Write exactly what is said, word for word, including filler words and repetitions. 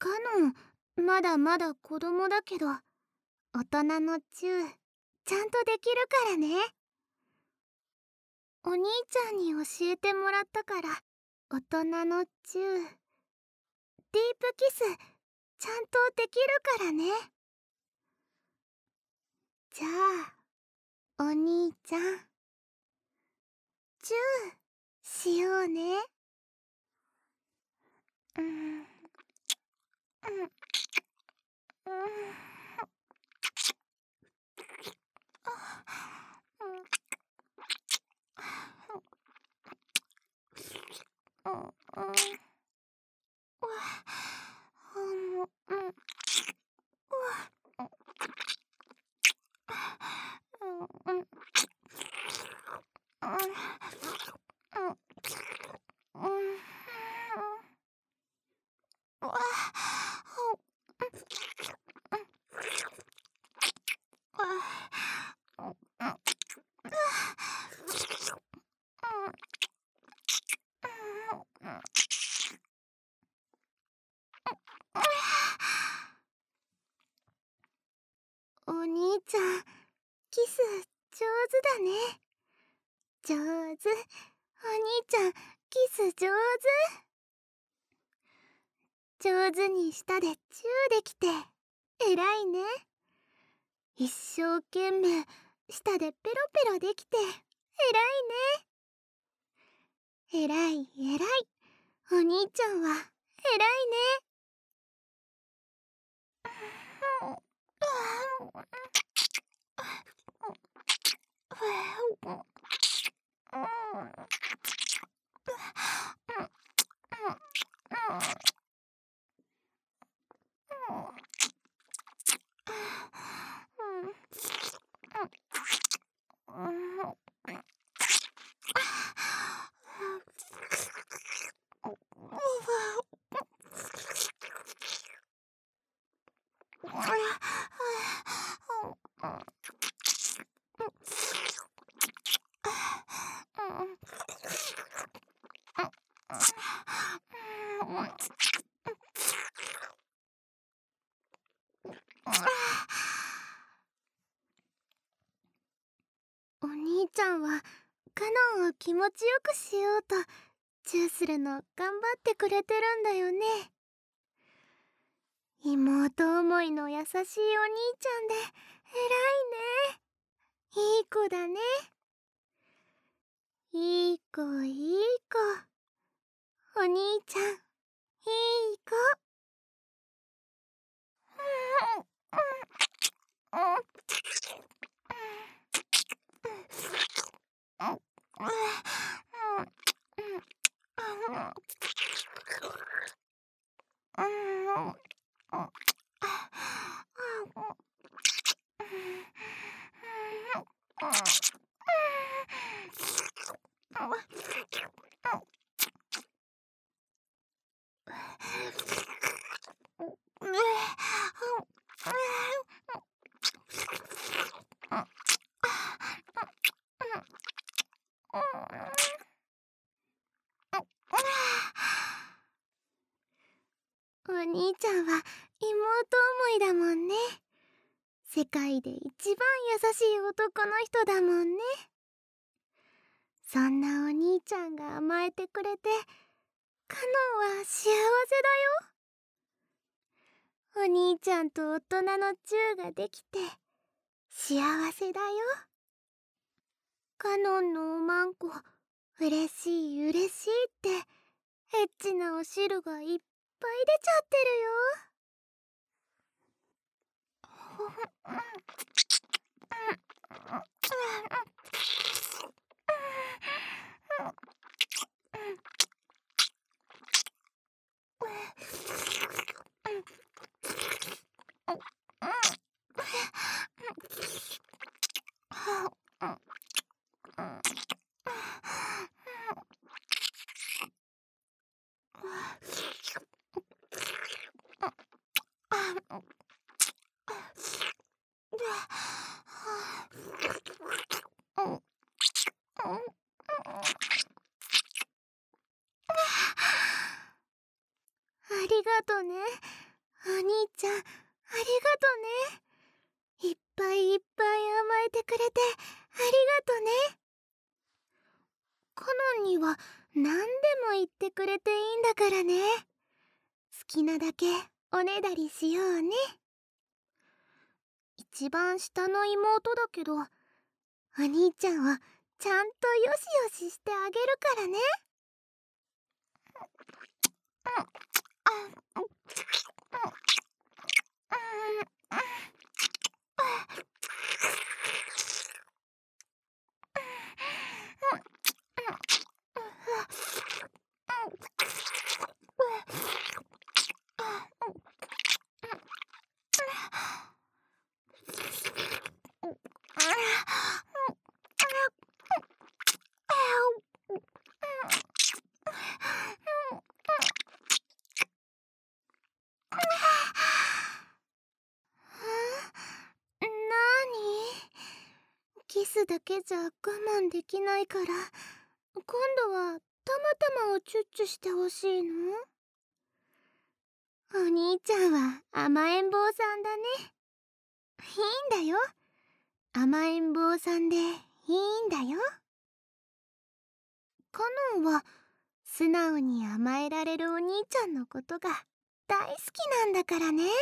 カノン、まだまだ子供だけど、大人のチュー、ちゃんとできるからね。お兄ちゃんに教えてもらったから、大人のチュー、ディープキス、ちゃんとできるからね。じゃあ、お兄ちゃん、チュー、しようね。うん、うん、うん。お兄ちゃん、キス上手だね。上手。お兄ちゃん、キス上手。上手に舌でチューできて偉いね。一生懸命舌でペロペロできて偉いね。偉い偉い。お兄ちゃんは偉いね。お兄ちゃんはカノンを気持ちよくしようとチューするの頑張ってくれてるんだよね。妹思いの優しいお兄ちゃんで偉いね。いい子だね。いい子いい子。お兄ちゃん、いい子。お兄ちゃんは妹思いだもんね。世界で一番優しい男の人だもんね。そんなお兄ちゃんが甘えてくれて、カノンは幸せだよ。お兄ちゃんと大人のチューができて幸せだよ。カノンのおまんこ、嬉しい嬉しいってエッチなお汁がいっぱい出ちゃってるよ。ありがとね。 お兄ちゃん、ありがとね。いっぱいいっぱい甘えてくれてありがとね。カノンには何でも言ってくれていいんだからね。好きなだけおねだりしようね。一番下の妹だけど、お兄ちゃんはちゃんとよしよししてあげるからね。なーに？キスだけじゃ我慢できないから、今度はたまたまをチュッチュしてほしいの？お兄ちゃんは甘えん坊さんだね。いいんだよ。甘えん坊さんでいいんだよ。カノンは素直に甘えられるお兄ちゃんのことが大好きなんだからね。